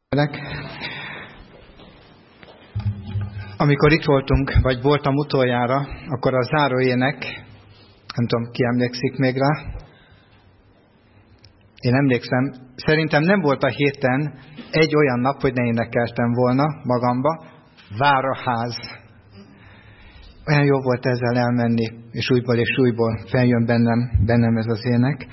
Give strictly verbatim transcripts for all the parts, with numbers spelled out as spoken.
Amikor itt voltunk, vagy voltam utoljára, akkor a záróének, nem tudom, ki emlékszik még rá, én emlékszem, szerintem nem volt a héten egy olyan nap, hogy ne énekeltem volna magamba, vár a ház. Olyan jó volt ezzel elmenni, és újból és újból feljön bennem, bennem ez az ének.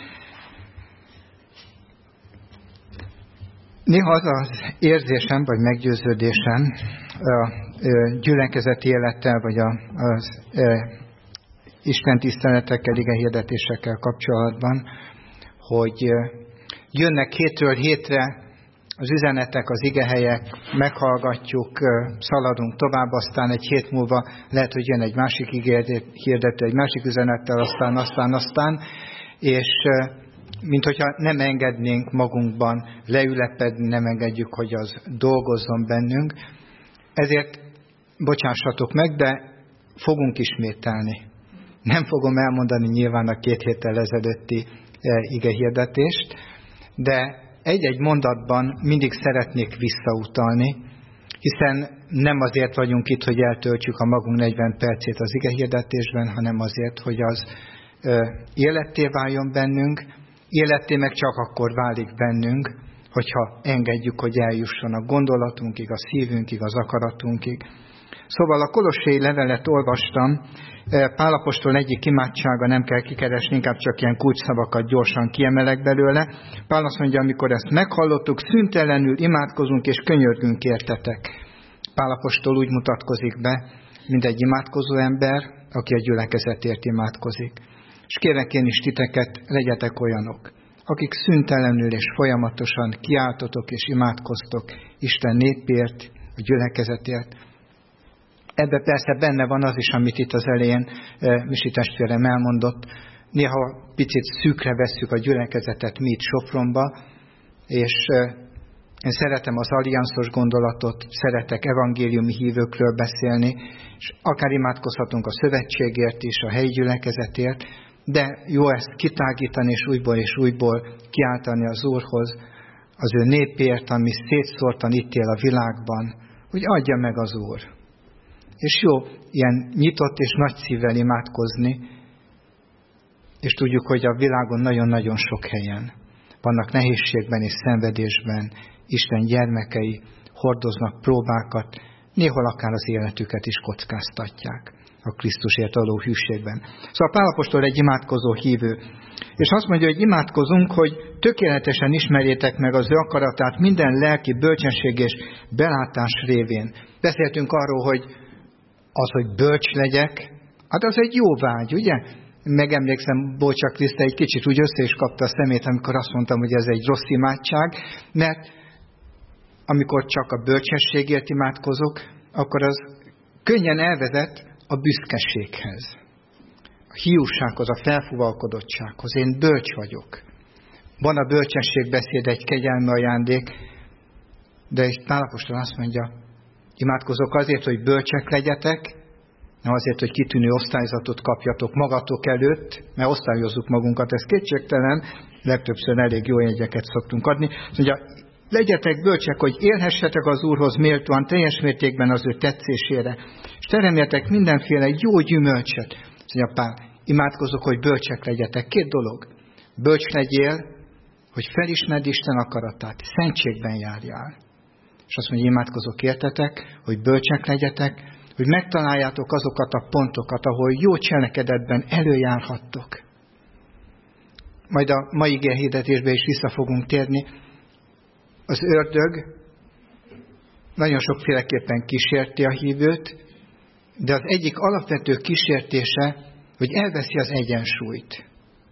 Néha az az érzésem, vagy meggyőződésem a gyülekezeti élettel, vagy a, az Isten tiszteletekkel, ige hirdetésekkel kapcsolatban, hogy jönnek hétről hétre az üzenetek, az igehelyek, meghallgatjuk, szaladunk tovább, aztán egy hét múlva lehet, hogy jön egy másik igehirdető, egy másik üzenettel, aztán, aztán, aztán, és mint hogyha nem engednénk magunkban leülepedni, nem engedjük, hogy az dolgozzon bennünk. Ezért bocsássatok meg, de fogunk ismételni. Nem fogom elmondani nyilván a két héttel ezelőtti igehirdetést, de egy-egy mondatban mindig szeretnék visszautalni, hiszen nem azért vagyunk itt, hogy eltöltsük a magunk negyven percét az igehirdetésben, hanem azért, hogy az életté váljon bennünk, életté meg csak akkor válik bennünk, hogyha engedjük, hogy eljusson a gondolatunkig, a szívünkig, az akaratunkig. Szóval a Kolossé levelet olvastam, Pál apostol egyik imádsága, nem kell kikeresni, inkább csak ilyen kulcsszavakat gyorsan kiemelek belőle. Pál azt mondja, amikor ezt meghallottuk, szüntelenül imádkozunk és könyörgünk értetek. Pál apostol úgy mutatkozik be, mint egy imádkozó ember, aki a gyülekezetért imádkozik. És kérek én is titeket, legyetek olyanok, akik szüntelenül és folyamatosan kiáltotok és imádkoztok Isten népért, a gyülekezetért. Ebben persze benne van az is, amit itt az elején Misi testvérem elmondott. Néha picit szűkre vesszük a gyülekezetet mi itt Sopronba, és én szeretem az allianszos gondolatot, szeretek evangéliumi hívőkről beszélni, és akár imádkozhatunk a szövetségért is, a helyi gyülekezetért, de jó ezt kitágítani, és újból és újból kiáltani az Úrhoz, az ő népért, ami szétszórtan itt él a világban, hogy adja meg az Úr. És jó ilyen nyitott és nagy szívvel imádkozni, és tudjuk, hogy a világon nagyon-nagyon sok helyen vannak nehézségben és szenvedésben, Isten gyermekei hordoznak próbákat, néhol akár az életüket is kockáztatják a Krisztusért való hűségben. Szóval Pál apostol egy imádkozó hívő, és azt mondja, hogy imádkozunk, hogy tökéletesen ismerjétek meg az ő akaratát minden lelki bölcsesség és belátás révén. Beszéltünk arról, hogy az, hogy bölcs legyek, hát az egy jó vágy, ugye? Megemlékszem, Bócsa Kriszta egy kicsit úgy össze is kapta a szemét, amikor azt mondtam, hogy ez egy rossz imádság, mert amikor csak a bölcsességért imádkozok, akkor az könnyen elvezet a büszkeséghez, a hiúsághoz, a felfúvalkodottsághoz. Én bölcs vagyok. Van a bölcsességbeszéd egy kegyelmi ajándék, de egy Pál apostol azt mondja, imádkozok azért, hogy bölcsek legyetek, nem azért, hogy kitűnő osztályzatot kapjatok magatok előtt, mert osztályozzuk magunkat, ez kétségtelen, legtöbbször elég jó jegyeket szoktunk adni. Azt mondja, legyetek bölcsek, hogy élhessetek az Úrhoz méltóan, teljes mértékben az ő tetszésére, és teremjetek mindenféle jó gyümölcsöt. Azt mondja Pál, imádkozok, hogy bölcsek legyetek. Két dolog. Bölcs legyél, hogy felismerd Isten akaratát, szentségben járjál. És azt mondja, imádkozok értetek, hogy bölcsek legyetek, hogy megtaláljátok azokat a pontokat, ahol jó cselekedetben előjárhattok. Majd a mai igehirdetésbe is vissza fogunk térni. Az ördög nagyon sokféleképpen kísérti a hívőt, de az egyik alapvető kísértése, hogy elveszi az egyensúlyt.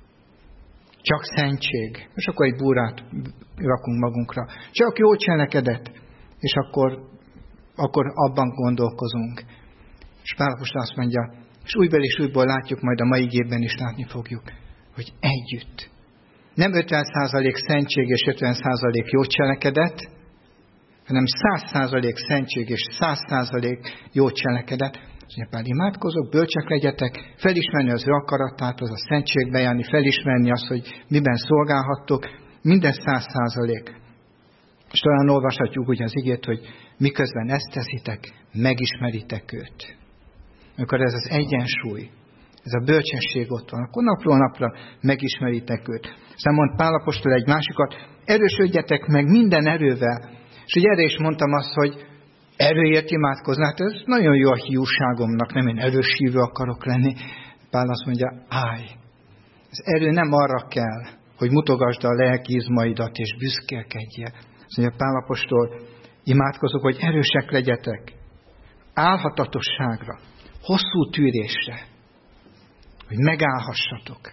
Csak szentség, és akkor egy búrát rakunk magunkra. Csak jó cselekedet, és akkor, akkor abban gondolkozunk. És Pál apostol azt mondja, és újból és újból látjuk, majd a mai igében is látni fogjuk, hogy együtt. Nem ötven százalék szentség és ötven százalék jó cselekedet, hanem száz százalék szentség és száz százalék jó cselekedet. Azt mondja, Pál, imádkozok, bölcsek legyetek, felismerni az ő akaratát, az a szentségbe járni, felismerni azt, hogy miben szolgálhattok, minden száz százalék. És talán olvashatjuk úgy az igét, hogy miközben ezt teszitek, megismeritek őt. Amikor ez az egyensúly, ez a bölcsesség ott van, akkor napról napra megismeritek őt. Aztán mond Pál apostol egy másikat, erősödjetek meg minden erővel. És ugye erre is mondtam azt, hogy erőért imádkozni. Hát ez nagyon jó a hiúságomnak, nem én erős hívő akarok lenni. Pál azt mondja, állj! Az erő nem arra kell, hogy mutogasd a lelki izmaidat és büszkélkedjél. Azt mondja Pál apostol, imádkozok, hogy erősek legyetek. Álhatatosságra, hosszú tűrésre, hogy megállhassatok.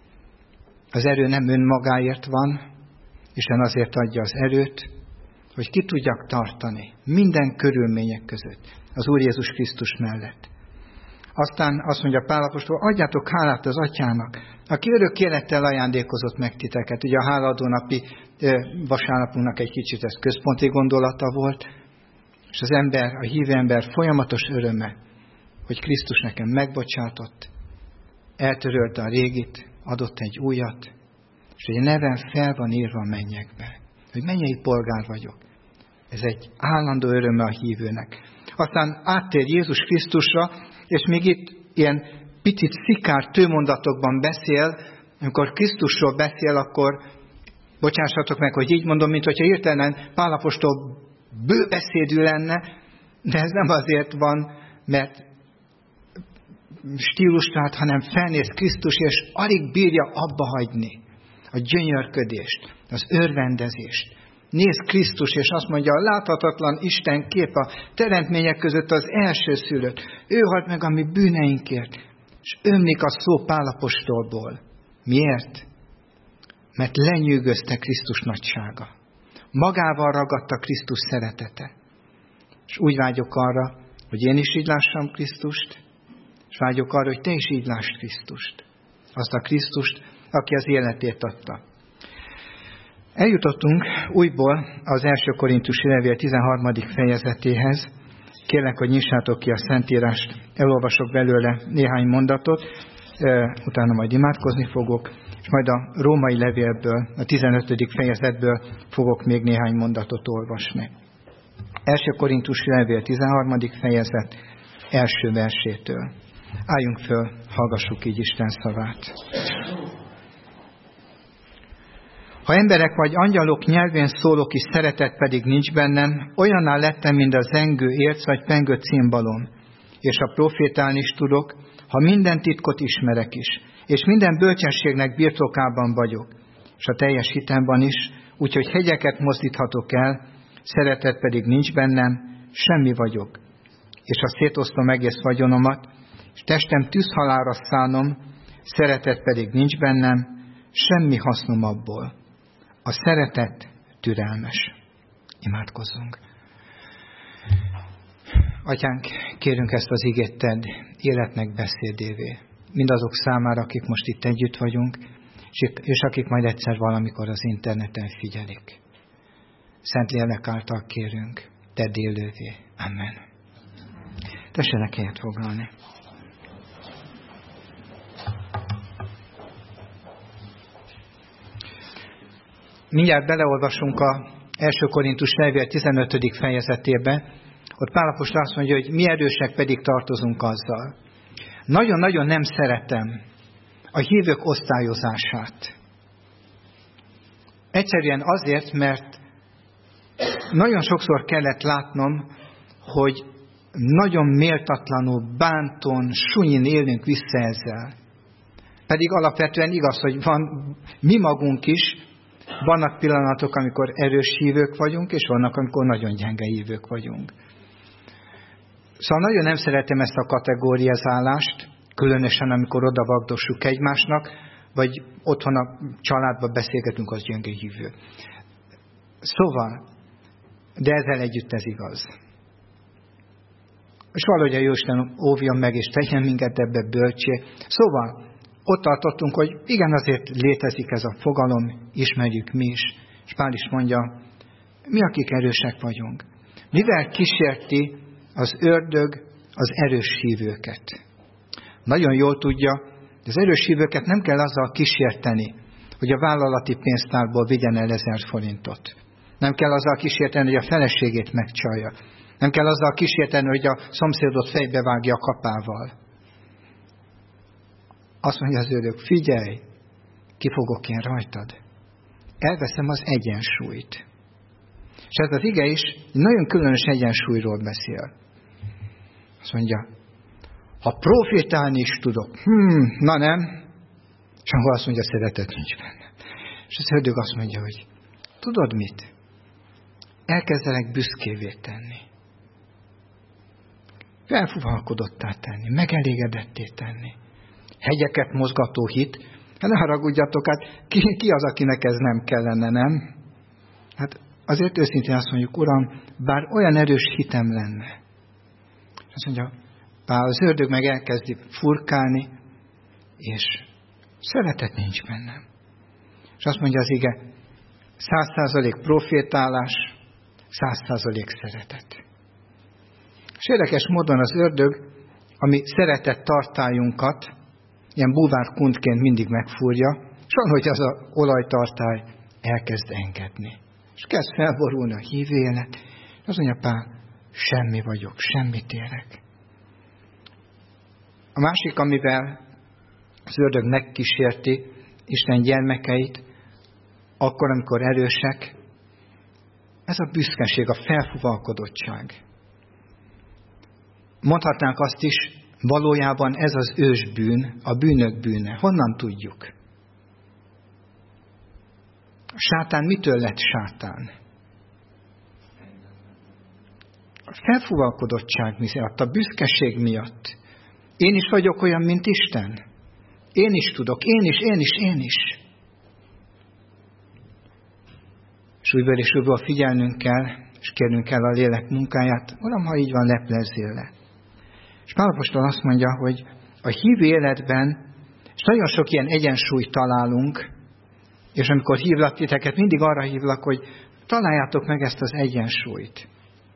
Az erő nem önmagáért van, Isten azért adja az erőt, hogy ki tudjak tartani minden körülmények között az Úr Jézus Krisztus mellett. Aztán azt mondja Pál apostol, adjátok hálát az Atyának, aki örök élettel ajándékozott meg titeket. Ugye a hálaadó napi vasárnapunknak egy kicsit ez központi gondolata volt, és az ember, a hívő ember folyamatos öröme, hogy Krisztus nekem megbocsátott, eltörölte a régit, adott egy újat, és hogy a nevem fel van írva a mennyekbe, hogy mennyei polgár vagyok. Ez egy állandó öröme a hívőnek. Aztán áttér Jézus Krisztusra, és még itt ilyen picit szikár tőmondatokban beszél, amikor Krisztusról beszél, akkor bocsássatok meg, hogy így mondom, mint hogyha hirtelen Pál apostol bőbeszédű lenne, de ez nem azért van, mert stílusát, hanem felnéz Krisztus, és alig bírja abba hagyni a gyönyörködést, az örvendezést. Néz Krisztus, és azt mondja, a láthatatlan Isten kép a teremtmények között az elsőszülött. Ő halt meg a mi bűneinkért, és ömlik a szó Pál apostolból. Miért? Mert lenyűgözte Krisztus nagysága. Magával ragadta Krisztus szeretete. És úgy vágyok arra, hogy én is így lássam Krisztust, és vágyok arra, hogy te is így lásd Krisztust. Azt a Krisztust, aki az életét adta. Eljutottunk újból az első korintusi levél tizenharmadik fejezetéhez. Kérlek, hogy nyissátok ki a Szentírást, elolvasok belőle néhány mondatot, utána majd imádkozni fogok, és majd a római levélből, a tizenötödik fejezetből fogok még néhány mondatot olvasni. első korintusi levél tizenharmadik fejezet, első versétől. Álljunk föl, hallgassuk így Isten szavát. Ha emberek vagy angyalok nyelvén szólok, és szeretet pedig nincs bennem, olyanná lettem, mint a zengő érc vagy pengő cimbalom. És a profétálni is tudok, ha minden titkot ismerek is, és minden bölcsességnek birtokában vagyok, és a teljes hitemben is, úgyhogy hegyeket mozdíthatok el, szeretet pedig nincs bennem, semmi vagyok. És ha szétosztom egész vagyonomat, és testem tűzhalálra szánom, szeretet pedig nincs bennem, semmi hasznom abból. A szeretet türelmes. Imádkozzunk. Atyánk, kérünk ezt az igét tedd életnek beszédévé. Mindazok számára, akik most itt együtt vagyunk, és akik majd egyszer valamikor az interneten figyelik. Szent Lélek által kérünk, tedd élővé. Amen. Tessenek helyet foglalni. Mindjárt beleolvasunk az első Korintus levél tizenötödik fejezetébe. Ott Pál apostol azt mondja, hogy mi erősek pedig tartozunk azzal. Nagyon-nagyon nem szeretem a hívők osztályozását. Egyszerűen azért, mert nagyon sokszor kellett látnom, hogy nagyon méltatlanul, bánton, sunyin élünk vissza ezzel. Pedig alapvetően igaz, hogy van mi magunk is, vannak pillanatok, amikor erős hívők vagyunk, és vannak, amikor nagyon gyenge hívők vagyunk. Szóval nagyon nem szeretem ezt a kategóriazálást, különösen amikor oda vagdossuk egymásnak, vagy otthon a családban beszélgetünk, az gyenge hívő. Szóval, de ezzel együtt ez igaz. És valahogy a Jóisten óvjon meg, és tegyen minket ebbe bölcsé. Szóval, ott tartottunk, hogy igen, azért létezik ez a fogalom, ismerjük mi is. És Pál is mondja, mi, akik erősek vagyunk. Mivel kísérti az ördög az erős hívőket? Nagyon jól tudja, hogy az erős hívőket nem kell azzal kísérteni, hogy a vállalati pénztárból vigyen el ezer forintot. Nem kell azzal kísérteni, hogy a feleségét megcsalja. Nem kell azzal kísérteni, hogy a szomszédot fejbevágja a kapával. Azt mondja az ördög, figyelj, ki fogok én rajtad. Elveszem az egyensúlyt. És ez az ige is nagyon különös egyensúlyról beszél. Azt mondja, ha profétálni is tudok, hmm, na nem, és akkor azt mondja, szeretet nincs benne. És az ördög azt mondja, hogy tudod mit? Elkezdelek büszkévé tenni. Felfúvalkodottá tenni, megelégedetté tenni. Hegyeket mozgató hit. Hát ne haragudjatok, hát ki, ki az, akinek ez nem kellene, nem? Hát azért őszintén azt mondjuk, Uram, bár olyan erős hitem lenne. Azt mondja, Pál, az ördög meg elkezdi furkálni, és szeretet nincs bennem. És azt mondja az ige, száz százalék profétálás, száz százalék szeretet. És érdekes módon az ördög, ami szeretett tartályunkat, ilyen búvárkuntként mindig megfúrja, és valahogy az a olajtartály elkezd engedni. És kezd felborulni a hívő élet. Az mondja Pál, semmi vagyok, semmit érek. A másik, amivel az ördög megkísérti Isten gyermekeit, akkor, amikor erősek, ez a büszkeség, a felfúvalkodottság. Mondhatnánk azt is, valójában ez az ősbűn, a bűnök bűne. Honnan tudjuk? A sátán mitől lett sátán? A felfúvalkodottság miatt, a büszkeség miatt. Én is vagyok olyan, mint Isten. Én is tudok, én is, én is, én is. És újból és újból figyelnünk kell, és kérnünk kell a lélek munkáját. Uram, ha így van, leplezzél le. És Pál apostol azt mondja, hogy a hívő életben, és nagyon sok ilyen egyensúlyt találunk, és amikor hívlak titeket, mindig arra hívlak, hogy találjátok meg ezt az egyensúlyt.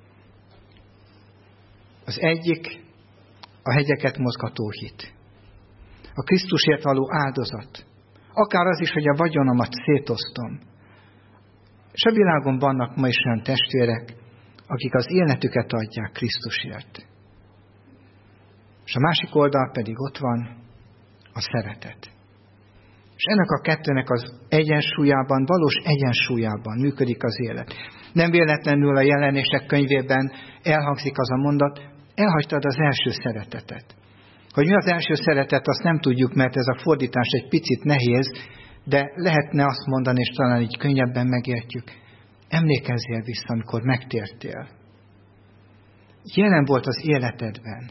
Az egyik a hegyeket mozgató hit. A Krisztusért való áldozat. Akár az is, hogy a vagyonomat szétosztom. És a világon vannak ma is olyan testvérek, akik az életüket adják Krisztusért. És a másik oldal pedig ott van a szeretet. És ennek a kettőnek az egyensúlyában, valós egyensúlyában működik az élet. Nem véletlenül a Jelenések könyvében elhangzik az a mondat, elhagytad az első szeretetet. Hogy mi az első szeretet, azt nem tudjuk, mert ez a fordítás egy picit nehéz, de lehetne azt mondani, és talán így könnyebben megértjük. Emlékezzél vissza, amikor megtértél. Jelen volt az életedben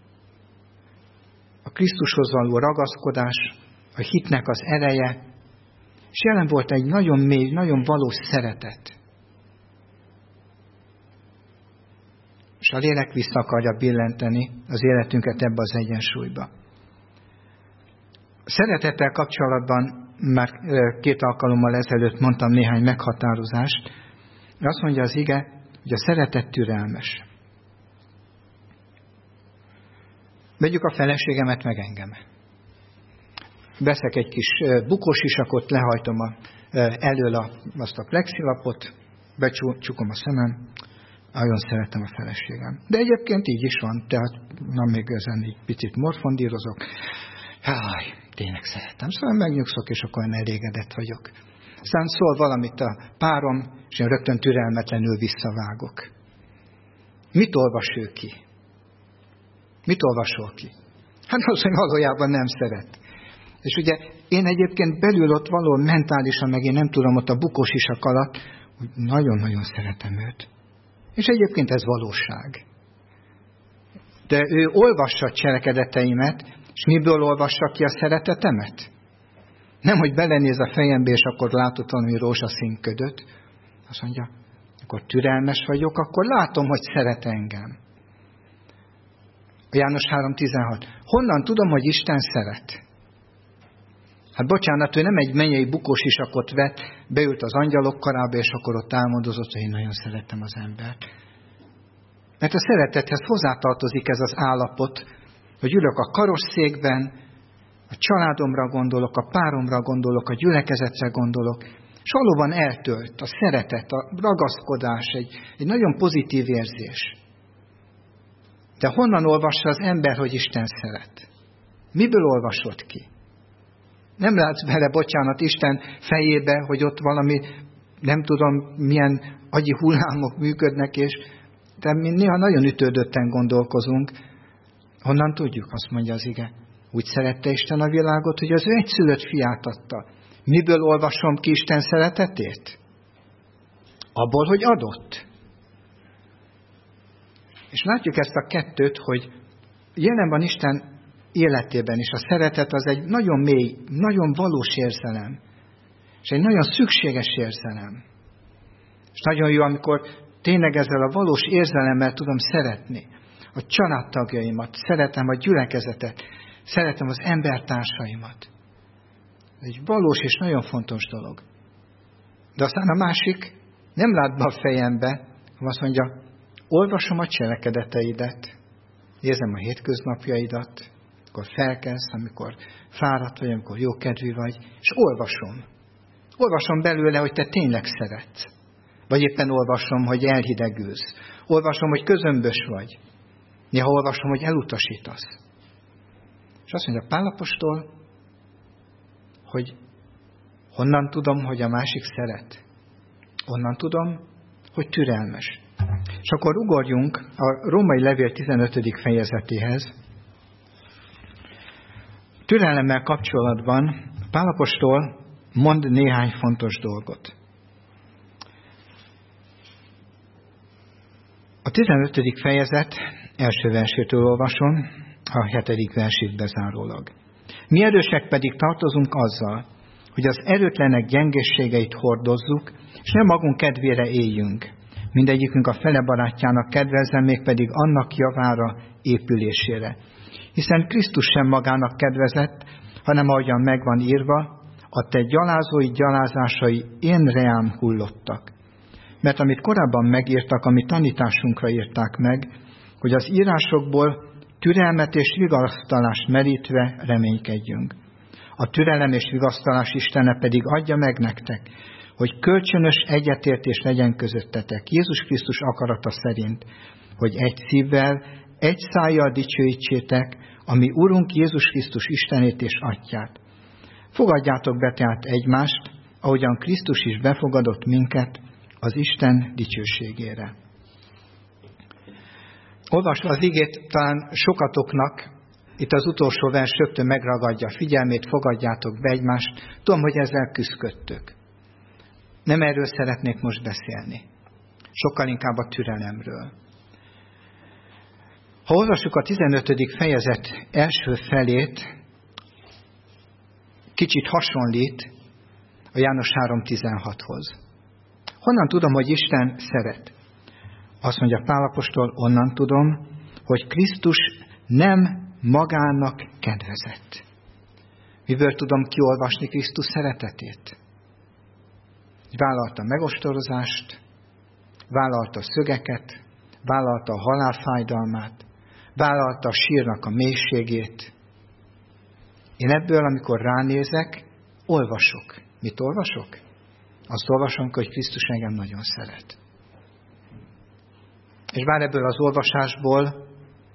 a Krisztushoz való ragaszkodás, a hitnek az ereje, és jelen volt egy nagyon mély, nagyon valós szeretet. És a lélek vissza akarja billenteni az életünket ebbe az egyensúlyba. A szeretettel kapcsolatban már két alkalommal ezelőtt mondtam néhány meghatározást. Azt mondja az ige, hogy a szeretet türelmes. Vegyük a feleségemet meg engem. Veszek egy kis bukós isakot, lehajtom a, elől a, azt a plexilapot, becsukom a szemem, nagyon szeretem a feleségem. De egyébként így is van, tehát nem még ezen így picit morfondírozok. Háj, tényleg szeretem. Szóval megnyugszok, és akkor elégedett vagyok. Aztán szól valamit a párom, és én rögtön türelmetlenül visszavágok. Mit olvas ő ki? Mit olvasol ki? Hát az, hogy valójában nem szeret. És ugye én egyébként belül ott való mentálisan, meg én nem tudom, ott a bukós isak alatt, hogy nagyon-nagyon szeretem őt. És egyébként ez valóság. De ő olvassa a cselekedeteimet, és miből olvassa ki a szeretetemet? Nem, hogy belenéz a fejembe, és akkor látott valami rózsaszín ködöt. Azt mondja, akkor türelmes vagyok, akkor látom, hogy szeret engem. A János három tizenhat. Honnan tudom, hogy Isten szeret? Hát bocsánat, ő nem egy mennyei bukós isakot vett, beült az angyalok karába, és akkor ott álmodozott, hogy én nagyon szerettem az embert. Mert a szeretethez hozzátartozik ez az állapot, hogy ülök a karosszékben, a családomra gondolok, a páromra gondolok, a gyülekezetre gondolok, És valóban eltölt a szeretet, a ragaszkodás, egy, egy nagyon pozitív érzés. De honnan olvassa az ember, hogy Isten szeret? Miből olvasod ki? Nem látsz bele, bocsánat, Isten fejébe, hogy ott valami, nem tudom, milyen agyi hullámok működnek, és de mi néha nagyon ütődötten gondolkozunk. Honnan tudjuk, azt mondja az ige. Úgy szerette Isten a világot, hogy az ő egyszülött fiát adta. Miből olvasom ki Isten szeretetét? Abból, hogy adott. És látjuk ezt a kettőt, hogy jelen van Isten életében is. A szeretet az egy nagyon mély, nagyon valós érzelem. És egy nagyon szükséges érzelem. És nagyon jó, amikor tényleg ezzel a valós érzelemmel tudom szeretni a családtagjaimat, szeretem a gyülekezetet, szeretem az embertársaimat. Ez egy valós és nagyon fontos dolog. De aztán a másik nem lát be a fejembe, hanem azt mondja, olvasom a cselekedeteidet, nézem a hétköznapjaidat, amikor felkelsz, amikor fáradt vagy, amikor jókedvű vagy, és olvasom. Olvasom belőle, hogy te tényleg szeretsz. Vagy éppen olvasom, hogy elhidegülsz. Olvasom, hogy közömbös vagy. Néha olvasom, hogy elutasítasz. És azt mondja Pál apostol, hogy honnan tudom, hogy a másik szeret? Onnan tudom, hogy türelmes. És akkor ugorjunk a római levél tizenötödik fejezetéhez. Türelemmel kapcsolatban Pál apostol mond néhány fontos dolgot. A tizenötödik fejezet első versétől olvasom, a hetedik versét bezárólag. Mi erősek pedig tartozunk azzal, hogy az erőtlenek gyengészségeit hordozzuk, és nem magunk kedvére éljünk. Mindegyikünk a fele barátjának kedvezzen, mégpedig annak javára, épülésére. Hiszen Krisztus sem magának kedvezett, hanem ahogyan megvan írva, a te gyalázói gyalázásai én reám hullottak. Mert amit korábban megírtak, ami tanításunkra írták meg, hogy az írásokból türelmet és vigasztalást merítve reménykedjünk. A türelem és vigasztalás Istene pedig adja meg nektek, hogy kölcsönös egyetértés legyen közöttetek Jézus Krisztus akarata szerint, hogy egy szívvel, egy szájjal dicsőítsétek, ami Urunk Jézus Krisztus Istenét és Atyát. Fogadjátok be tehát egymást, ahogyan Krisztus is befogadott minket az Isten dicsőségére. Olvasva az igét, talán sokatoknak itt az utolsó vers rögtön megragadja a figyelmét, fogadjátok be egymást. Tudom, hogy ezzel küzdködtök. Nem erről szeretnék most beszélni. Sokkal inkább a türelemről. Ha olvassuk a tizenötödik fejezet első felét, kicsit hasonlít a János három tizenhathoz. Honnan tudom, hogy Isten szeret? Azt mondja Pál apostol, onnan tudom, hogy Krisztus nem magának kedvezett. Miből tudom kiolvasni Krisztus szeretetét? Vállalta a megostorozást, vállalta a szögeket, vállalta a halálfájdalmát, vállalta a sírnak a mélységét. Én ebből, amikor ránézek, olvasok. Mit olvasok? Azt olvasom, hogy Krisztus engem nagyon szeret. És bár ebből az olvasásból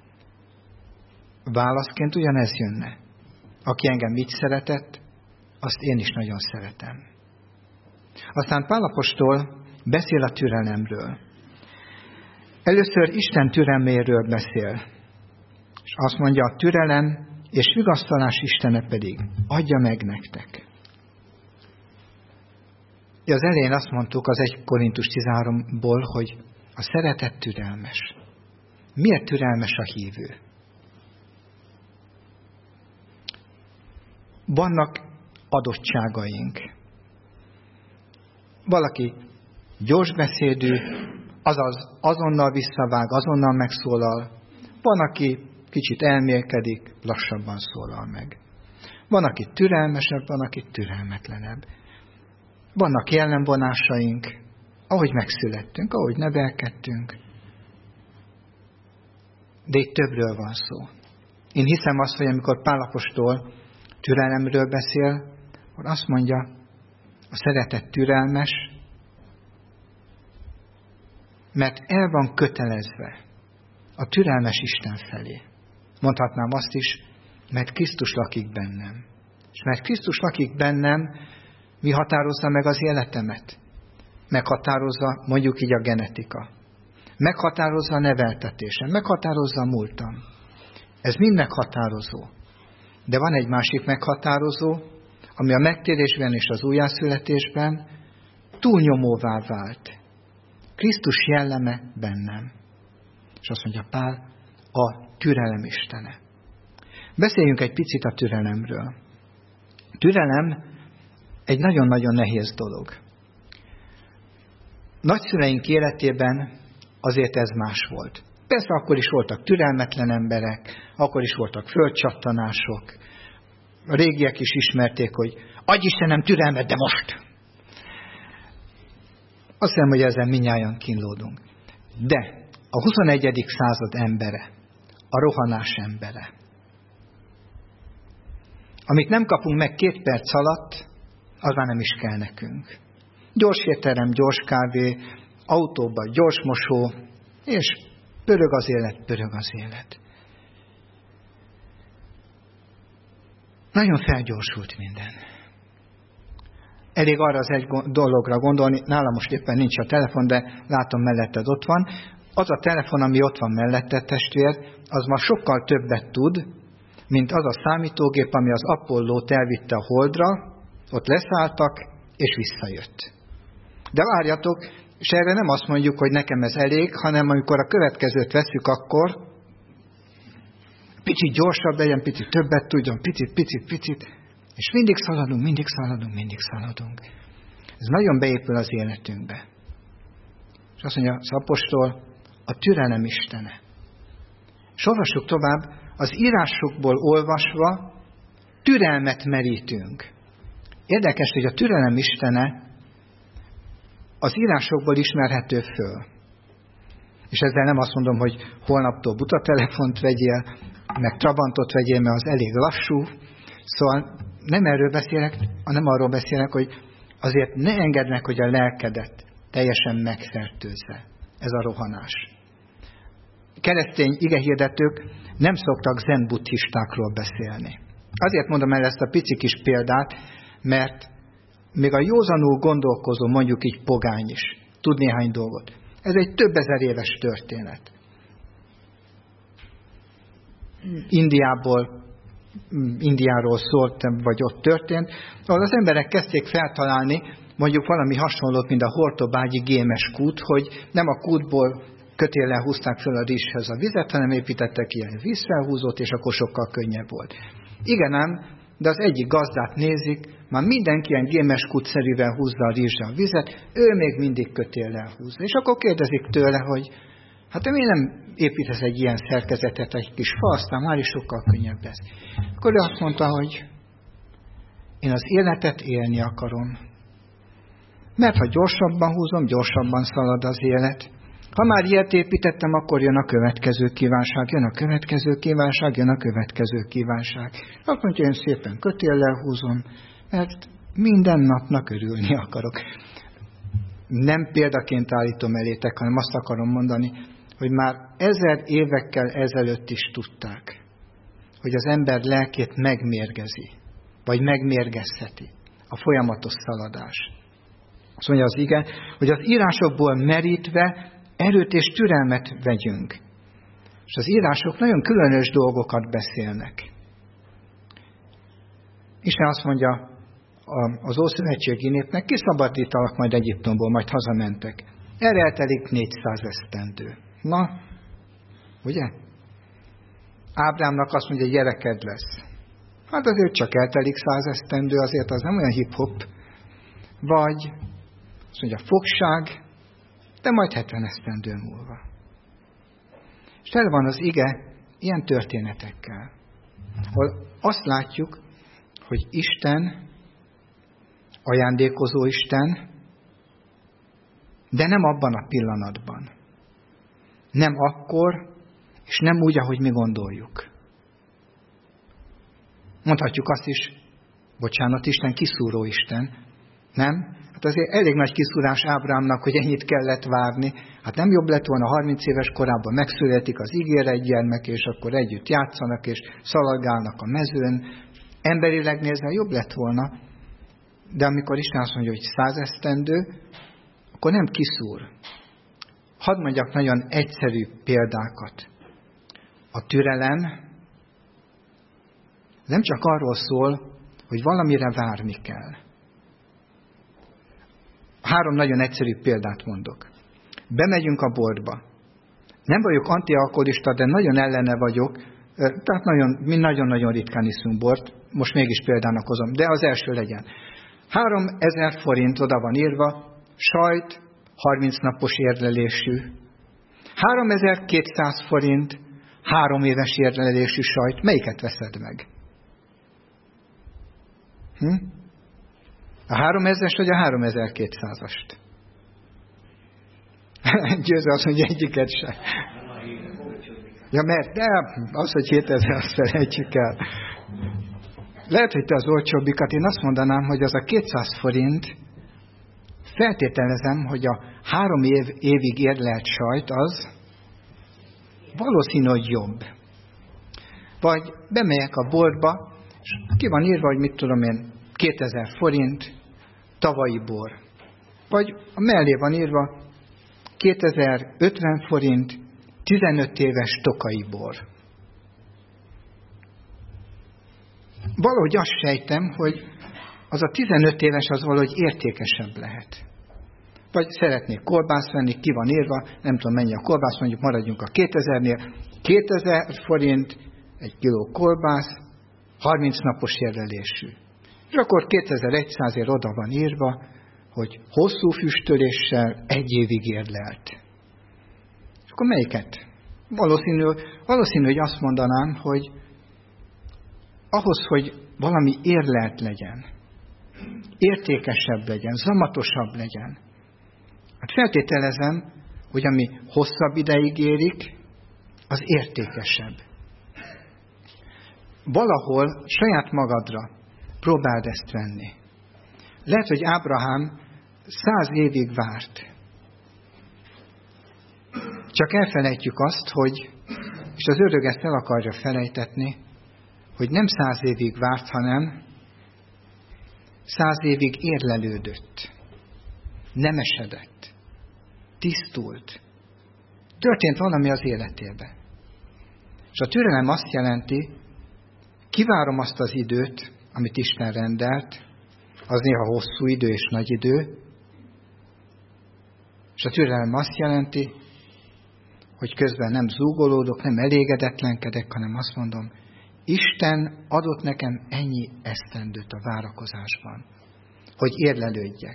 válaszként ugyanez jönne. Aki engem így szeretett, azt én is nagyon szeretem. Aztán Pál apostol beszél a türelemről. Először Isten türelméről beszél. És azt mondja, a türelem és vigasztalás Istene pedig adja meg nektek. Az elején azt mondtuk az egy Korintus tizenháromból, hogy a szeretet türelmes. Miért türelmes a hívő? Vannak adottságaink. Valaki gyorsbeszédű, azaz azonnal visszavág, azonnal megszólal. Van, aki kicsit elmélkedik, lassabban szólal meg. Van, aki türelmesebb, van, aki türelmetlenebb. Vannak jellemvonásaink, ahogy megszülettünk, ahogy nevelkedtünk. De itt többről van szó. Én hiszem azt, hogy amikor Pál apostol türelemről beszél, akkor azt mondja, A szeretet türelmes, mert el van kötelezve a türelmes Isten felé. Mondhatnám azt is, mert Krisztus lakik bennem. És mert Krisztus lakik bennem, mi határozza meg az életemet? Meghatározza mondjuk így a genetika. Meghatározza a neveltetésem, meghatározza a múltam. Ez mind meghatározó. De van egy másik meghatározó, ami a megtérésben és az újjászületésben túlnyomóvá vált. Krisztus jelleme bennem. És azt mondja Pál, a türelem istene. Beszéljünk egy picit a türelemről. Türelem egy nagyon-nagyon nehéz dolog. Nagyszüleink életében azért ez más volt. Persze akkor is voltak türelmetlen emberek, akkor is voltak földcsattanások. A régiek is ismerték, hogy adj Istenem türelmet, de most! Azt hiszem, hogy ezen mindnyájan kínlódunk. De a huszonegyedik század embere, a rohanás embere, amit nem kapunk meg két perc alatt, az már nem is kell nekünk. Gyors étterem, gyors kávé, autóban gyors mosó, és pörög az élet, pörög az élet. Nagyon felgyorsult minden. Elég arra az egy dologra gondolni, nálam most éppen nincs a telefon, de látom melletted ott van. Az a telefon, ami ott van melletted, testvér, az már sokkal többet tud, mint az a számítógép, ami az Apollót elvitte a Holdra, ott leszálltak, és visszajött. De várjatok, és erre nem azt mondjuk, hogy nekem ez elég, hanem amikor a következőt veszük, akkor picit gyorsabb legyen, picit többet tudjon, picit, picit, picit, és mindig szaladunk, mindig szaladunk, mindig szaladunk. Ez nagyon beépül az életünkbe. És azt mondja az apostol, a türelem istene. És olvassuk tovább, az írásokból olvasva türelmet merítünk. Érdekes, hogy a türelem istene az írásokból ismerhető föl. És ezzel nem azt mondom, hogy holnaptól buta telefont vegyél, meg Trabantot vegyél, mert az elég lassú. Szóval nem erről beszélek, hanem arról beszélek, hogy azért ne engedd meg, hogy a lelkedet teljesen megfertőzze ez a rohanás. Keresztény igehirdetők nem szoktak zen buddhistákról beszélni. Azért mondom el ezt a pici kis példát, mert még a józanul gondolkozó, mondjuk így pogány is tud néhány dolgot. Ez egy több ezer éves történet. Indiából, Indiáról szólt, vagy ott történt, ahol az emberek kezdték feltalálni mondjuk valami hasonlót, mint a hortobágyi gémes kút, hogy nem a kútból kötéllel húzták fel a rizshez a vizet, hanem építettek ilyen vízfelhúzót, és akkor sokkal könnyebb volt. Igen ám, de az egyik gazdát nézik, már mindenki ilyen gémes kútszerűvel húzza a rizsre a vizet, ő még mindig kötéllel húzza. És akkor kérdezik tőle, hogy hát te miért nem építesz egy ilyen szerkezetet, egy kis fa, aztán már is sokkal könnyebb lesz. Akkor ő azt mondta, hogy én az életet élni akarom. Mert ha gyorsabban húzom, gyorsabban szalad az élet. Ha már ilyet építettem, akkor jön a következő kívánság, jön a következő kívánság, jön a következő kívánság. Azt mondja, én szépen kötéllel húzom, mert minden napnak örülni akarok. Nem példaként állítom elétek, hanem azt akarom mondani, hogy már ezer évekkel ezelőtt is tudták, hogy az ember lelkét megmérgezi, vagy megmérgezheti a folyamatos szaladás. Azt mondja az ige, hogy az írásokból merítve erőt és türelmet vegyünk. És az írások nagyon különös dolgokat beszélnek. Isten azt mondja az ószövetségi népnek, kiszabadítalak majd Egyiptomból, majd hazamentek. Erre eltelik négyszáz esztendő. Na, ugye? Ábrámnak azt mondja, gyereked lesz. Hát azért csak eltelik száz esztendő, azért az nem olyan hip-hop. Vagy azt mondja, fogság, de majd hetven esztendő múlva. És tele van az ige ilyen történetekkel, ahol azt látjuk, hogy Isten, ajándékozó Isten, de nem abban a pillanatban. Nem akkor, és nem úgy, ahogy mi gondoljuk. Mondhatjuk azt is, bocsánat, Isten kiszúró Isten, Nem? Hát azért elég nagy kiszúrás Ábrámnak, hogy ennyit kellett várni. Hát nem jobb lett volna, harminc éves korában megszületik az ígéret gyermek, és akkor együtt játszanak, és szaladgálnak a mezőn. Emberileg nézve jobb lett volna, de amikor Isten azt mondja, hogy száz esztendő, akkor nem kiszúr. Hadd mondjak nagyon egyszerű példákat. A türelem nem csak arról szól, hogy valamire várni kell. Három nagyon egyszerű példát mondok. Bemegyünk a boltba. Nem vagyok antialkoholista, de nagyon ellene vagyok, tehát nagyon, mi nagyon-nagyon ritkán iszunk bort, most mégis példának hozom, de az első legyen. Három ezer forint oda van írva, sajt, harminc napos érlelésű. háromezer-kétszáz forint, három éves érlelésű sajt. Melyiket veszed meg? Hm? A háromezres vagy a háromezer-kétszázast? Győző azt mondja, egyiket sem. Ja, mert de az, hogy hétezer, azt felejtjük el. Lehet, hogy te az olcsóbbikat, én azt mondanám, hogy az a kétszáz forint, feltételezem, hogy a három év, évig érlelt sajt az valószínű, hogy jobb. Vagy bemegyek a boltba, és ki van írva, hogy mit tudom én, kétezer forint, tavalyi bor. Vagy a mellé van írva kétezer-ötven forint, tizenöt éves tokai bor. Valahogy azt sejtem, hogy az a tizenöt éves az valahogy értékesebb lehet. Vagy szeretnék kolbászt venni, ki van írva, nem tudom mennyi a kolbász, mondjuk maradjunk a kétezernél, kétezer forint, egy kiló kolbász, harminc napos érlelésű. És akkor kétezer-százért oda van írva, hogy hosszú füstöléssel egy évig érlelt. És akkor melyiket? Valószínű, valószínű, hogy azt mondanám, hogy ahhoz, hogy valami érlelt legyen, értékesebb legyen, zamatosabb legyen, hát feltételezem, hogy ami hosszabb ideig érik, az értékesebb. Valahol saját magadra próbáld ezt venni. Lehet, hogy Ábrahám száz évig várt. Csak elfelejtjük azt, hogy, és az ördög ezt el akarja felejtetni, hogy nem száz évig várt, hanem száz évig érlelődött. Nem esedett. Tisztult. Történt valami az életébe. És a türelem azt jelenti, kivárom azt az időt, amit Isten rendelt, az néha hosszú idő és nagy idő, és a türelem azt jelenti, hogy közben nem zúgolódok, nem elégedetlenkedek, hanem azt mondom, Isten adott nekem ennyi esztendőt a várakozásban, hogy érlelődjek.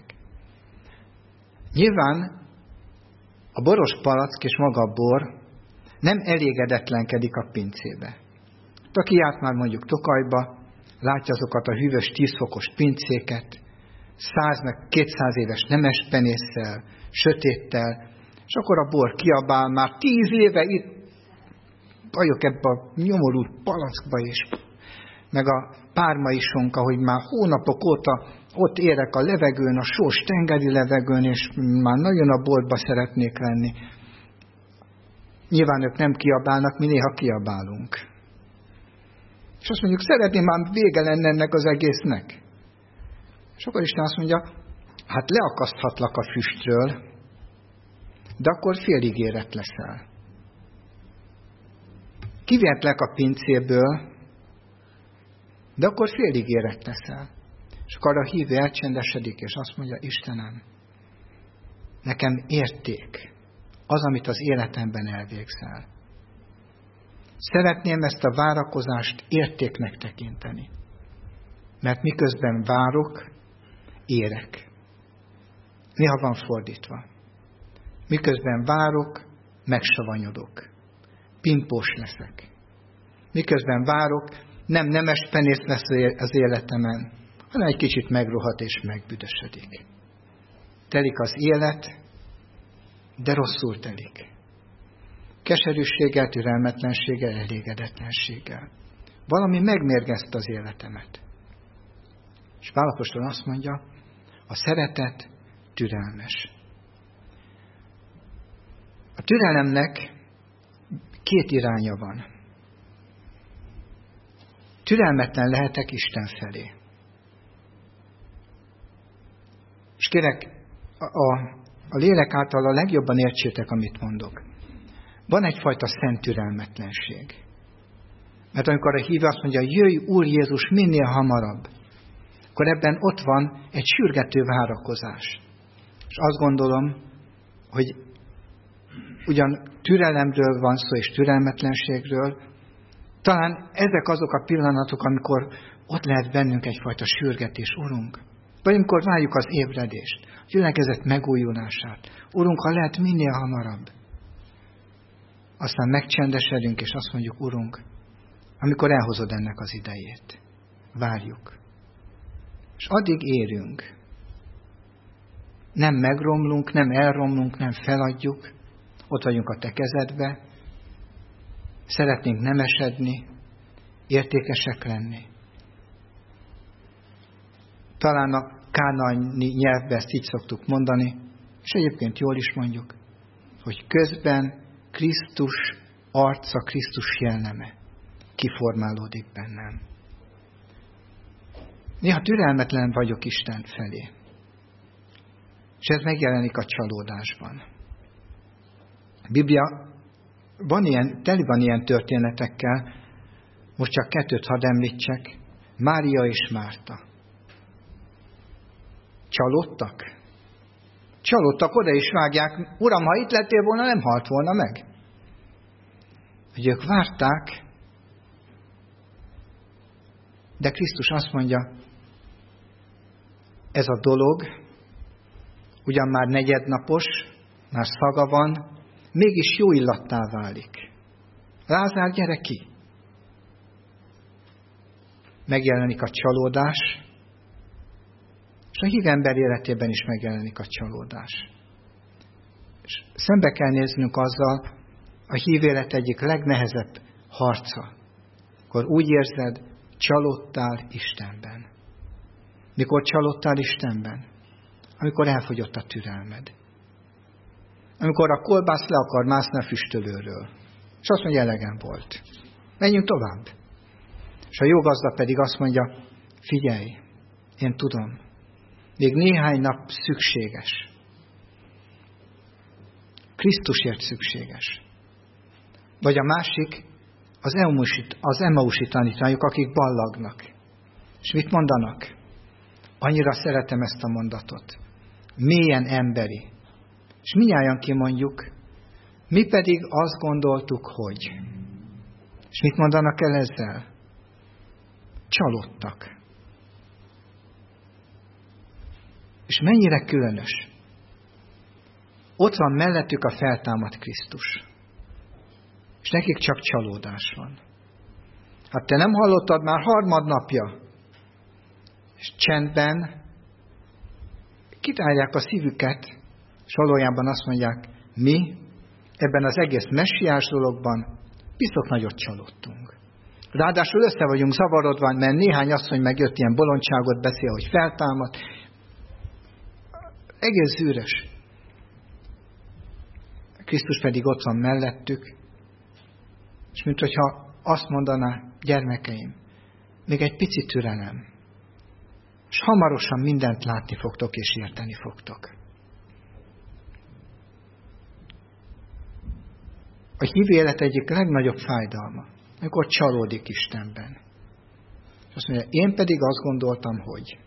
Nyilván a boros palack és maga a bor nem elégedetlenkedik a pincébe. Aki járt már mondjuk Tokajba, látja azokat a hűvös tíz fokos pincéket, száz meg kétszáz éves nemes penésszel, sötéttel, és akkor a bor kiabál, már tíz éve itt vagyok ebbe a nyomorult palackba is, meg a pármaisonka, hogy már hónapok óta ott érek a levegőn, a sós tengeri levegőn, és már nagyon a boltba szeretnék lenni. Nyilván ők nem kiabálnak, mi néha kiabálunk. És azt mondjuk, szeretném már vége lenne ennek az egésznek. És akkor Isten azt mondja, hát leakaszthatlak a füstről, de akkor félig érett leszel. Kivertlek a pincéből, de akkor félig érett leszel. És akkor a hívő elcsendesedik, és azt mondja, Istenem, nekem érték az, amit az életemben elvégzel. Szeretném ezt a várakozást értéknek tekinteni. Mert miközben várok, érek. Néha van fordítva. Miközben várok, megsavanyodok. Pimpós leszek. Miközben várok, nem nemes penész lesz az életemen, hanem egy kicsit megrohat és megbüdösödik. Telik az élet, de rosszul telik. Keserűséggel, türelmetlenséggel, elégedetlenséggel. Valami megmérgezte az életemet. És Pál apostol azt mondja, A szeretet türelmes. A türelemnek két iránya van. Türelmetlen lehetek Isten felé. És kérek, a, a, a lélek által a legjobban értsétek, amit mondok. Van egyfajta szent türelmetlenség. Mert amikor a hívő azt mondja, jöjj Úr Jézus minél hamarabb, akkor ebben ott van egy sürgető várakozás. És azt gondolom, hogy ugyan türelemről van szó, és türelmetlenségről, talán ezek azok a pillanatok, amikor ott lehet bennünk egyfajta sürgetés, Urunk. Vagy amikor várjuk az ébredést, a gyülekezet megújulását. Urunk, ha lehet minél hamarabb. Aztán megcsendesedünk, és azt mondjuk, Urunk, amikor elhozod ennek az idejét. Várjuk. És addig érünk. Nem megromlunk, nem elromlunk, nem feladjuk. Ott vagyunk a te kezedbe. Szeretnénk nemesedni, értékesek lenni. Talán a kánaani nyelvben ezt így szoktuk mondani, és egyébként jól is mondjuk, hogy közben Krisztus arca, Krisztus jelneme kiformálódik bennem. Néha türelmetlen vagyok Isten felé. És ez megjelenik a csalódásban. A Biblia van ilyen, teli van ilyen történetekkel, most csak kettőt hadd említsek, Mária és Márta. Csalódtak? Csalódtak, oda is vágják, Uram, ha itt lettél volna, nem halt volna meg. Hogy ők várták, de Krisztus azt mondja, ez a dolog, ugyan már negyednapos, már szaga van, mégis jó illattá válik. Lázár, gyere ki! Megjelenik a csalódás, és a hív ember életében is megjelenik a csalódás. És szembe kell néznünk azzal, a hív élet egyik legnehezebb harca, akkor úgy érzed, csalódtál Istenben. Mikor csalódtál Istenben? Amikor elfogyott a türelmed. Amikor a kolbász le akar mászni a füstölőről. És azt mondja, elegem volt. Menjünk tovább. És a jó gazda pedig azt mondja, figyelj, én tudom, még néhány nap szükséges. Krisztusért szükséges. Vagy a másik, az, eumausi, az emausi tanítványok, akik ballagnak. És mit mondanak? Annyira szeretem ezt a mondatot. Mélyen emberi. És mindnyájan kimondjuk, mi pedig azt gondoltuk, hogy. És mit mondanak el ezzel? Csalódtak. És mennyire különös. Ott van mellettük a feltámadt Krisztus. És nekik csak csalódás van. Hát te nem hallottad már harmadnapja? És csendben kitárják a szívüket, és valójában azt mondják, mi ebben az egész messiás dologban biztos nagyot csalódtunk. Ráadásul össze vagyunk zavarodva, mert néhány asszony megjött ilyen bolondságot beszél, hogy feltámad. Egész zűrös. Krisztus pedig ott van mellettük, és mint hogyha azt mondaná, gyermekeim, még egy pici türelem, és hamarosan mindent látni fogtok és érteni fogtok. A hív élet egyik legnagyobb fájdalma, amikor csalódik Istenben. És azt mondja, én pedig azt gondoltam, hogy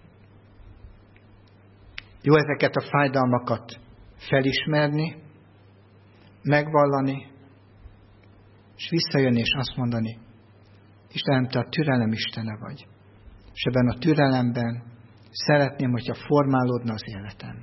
jó ezeket a fájdalmakat felismerni, megvallani, és visszajönni és azt mondani, Istenem, te a türelem Istene vagy. És ebben a türelemben szeretném, hogyha formálódna az életem.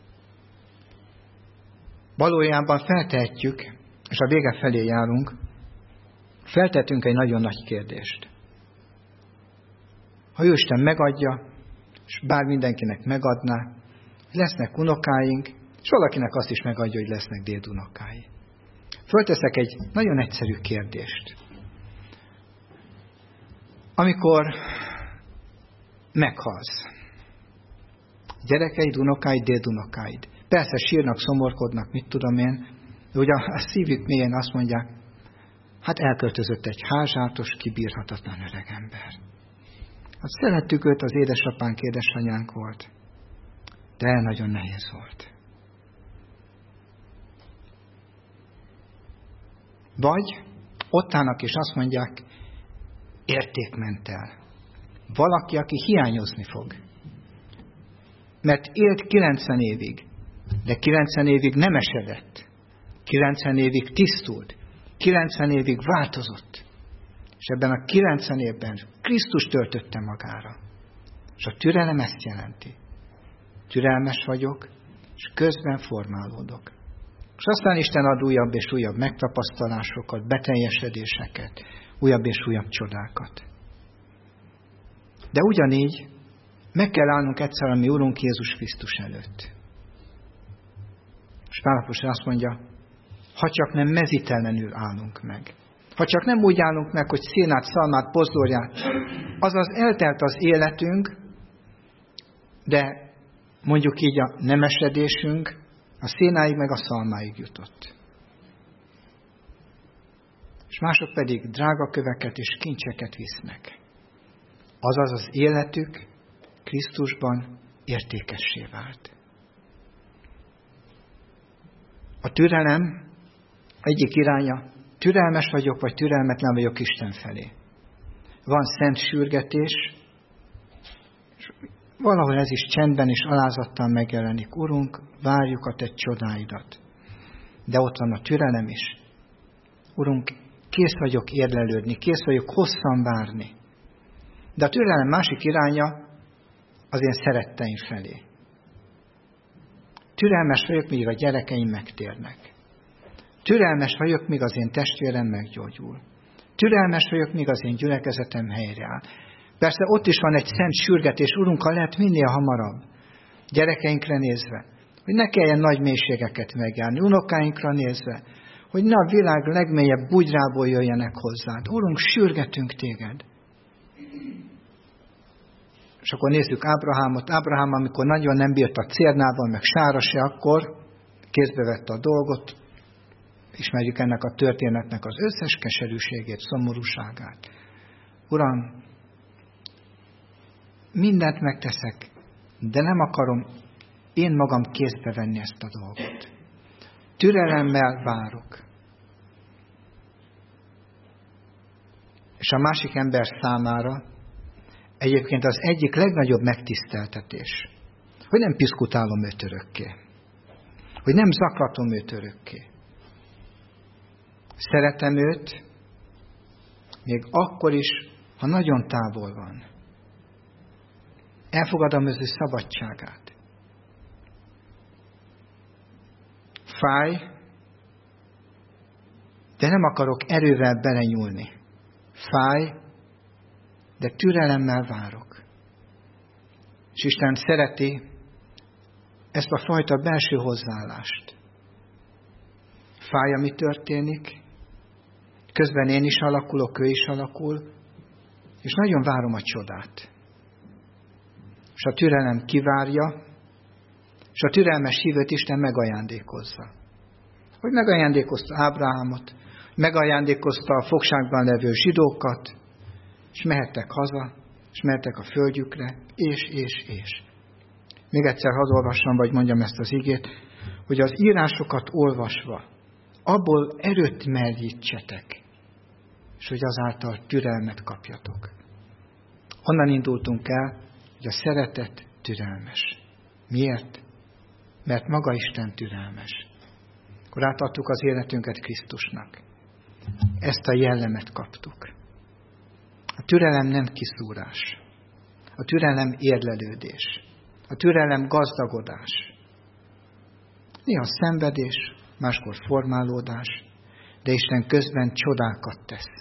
Valójában feltehetjük, és a vége felé járunk, feltettünk egy nagyon nagy kérdést. Ha ő Isten megadja, és bár mindenkinek megadná, lesznek unokáink, és valakinek azt is megadja, hogy lesznek dédunokái. Fölteszek egy nagyon egyszerű kérdést. Amikor meghalsz, Gyerekeid, unokáid, dédunokáid. Persze sírnak, szomorkodnak, mit tudom én, de ugye a szívük mélyen azt mondják, hát elköltözött egy házsátos, kibírhatatlan öregember. Hát szerettük őt, az édesapánk, édesanyánk volt, de nagyon nehéz volt. Vagy ott állnak és azt mondják, érték ment el. Valaki, aki hiányozni fog. Mert élt kilencven évig, de kilencven évig nem esedett. kilencven évig tisztult. kilencven évig változott. És ebben a kilencven évben Krisztus töltötte magára. És a türelem ezt jelenti. Türelmes vagyok, és közben formálódok. És aztán Isten ad újabb és újabb megtapasztalásokat, beteljesedéseket, újabb és újabb csodákat. De ugyanígy meg kell állnunk egyszer a mi Urunk Jézus Krisztus előtt. És Pál apostol azt mondja, ha csak nem mezítelenül állunk meg. Ha csak nem úgy állunk meg, hogy szénát, szalmát, pozdorját, azaz eltelt az életünk, de mondjuk így a nemesedésünk a szénáig meg a szalmáig jutott. És mások pedig drága köveket és kincseket visznek. Azaz az életük Krisztusban értékessé vált. A türelem egyik iránya, türelmes vagyok, vagy türelmetlen vagyok Isten felé. Van szent sürgetés, és valahol ez is csendben és alázattal megjelenik. Urunk, várjuk a te csodáidat. De ott van a türelem is. Urunk, kész vagyok érlelődni, kész vagyok hosszan várni. De a türelem másik iránya az én szeretteim felé. Türelmes vagyok, míg a gyerekeim megtérnek. Türelmes vagyok, míg az én testvérem meggyógyul. Türelmes vagyok, míg az én gyülekezetem helyreáll. Persze ott is van egy szent sürgetés, Urunk, ha lehet minél hamarabb, gyerekeinkre nézve, hogy ne kelljen nagy mélységeket megjárni, unokáinkra nézve, hogy ne a világ legmélyebb bugyrából jöjjenek hozzád. Urunk, sürgetünk téged. És akkor nézzük Ábrahámot. Ábrahám, amikor nagyon nem bírt a cérnával, meg sára se, akkor kézbe vette a dolgot, ismerjük ennek a történetnek az összes keserűségét, szomorúságát. Uram, mindent megteszek, de nem akarom én magam kézbe venni ezt a dolgot. Türelemmel várok. És a másik ember számára egyébként az egyik legnagyobb megtiszteltetés, hogy nem piszkutálom őt örökké, hogy nem zaklatom őt örökké. Szeretem őt, még akkor is, ha nagyon távol van. Elfogadom az ő szabadságát. Fáj, de nem akarok erővel belenyúlni. Fáj, de türelemmel várok. És Isten szereti ezt a fajta belső hozzáállást. Fáj, ami történik, közben én is alakulok, ő is alakul, és nagyon várom a csodát. És a türelem kivárja, és a türelmes hívőt Isten megajándékozza. Hogy megajándékozta Ábrahámot, megajándékozta a fogságban levő zsidókat, és mehettek haza, és mehettek a földjükre, és, és, és. Még egyszer hadd olvassam, vagy mondjam ezt az igét, hogy az írásokat olvasva, abból erőt merjítsetek, és hogy azáltal türelmet kapjatok. Onnan indultunk el, hogy a szeretet türelmes. Miért? Mert maga Isten türelmes. Akkor átadtuk az életünket Krisztusnak. Ezt a jellemet kaptuk. A türelem nem kiszúrás. A türelem érlelődés. A türelem gazdagodás. Néha szenvedés, máskor formálódás, de Isten közben csodákat tesz.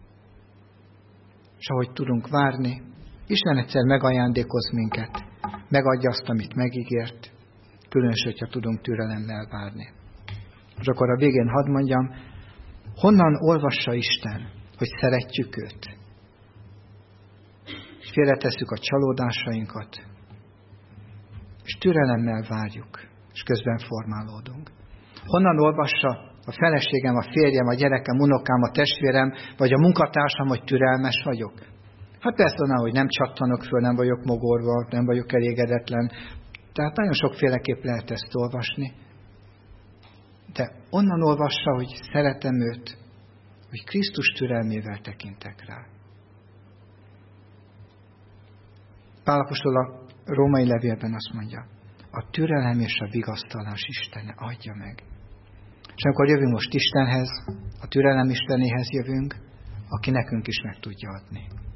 És ahogy tudunk várni, Isten egyszer megajándékoz minket, megadja azt, amit megígért, különös, hogyha tudunk türelemmel várni. És akkor a végén hadd mondjam, honnan olvassa Isten, hogy szeretjük őt? És félretesszük a csalódásainkat, és türelemmel várjuk, és közben formálódunk. Honnan olvassa a feleségem, a férjem, a gyerekem, unokám, a testvérem, vagy a munkatársam, hogy türelmes vagyok? Hát persze onnan, hogy nem csattanok föl, nem vagyok mogorva, nem vagyok elégedetlen. Tehát nagyon sokféleképp lehet ezt olvasni. De onnan olvassa, hogy szeretem őt, hogy Krisztus türelmével tekintek rá. Pál apostol a római levélben azt mondja, a türelem és a vigasztalás Istene adja meg. És amikor jövünk most Istenhez, a türelem Istenéhez jövünk, aki nekünk is meg tudja adni.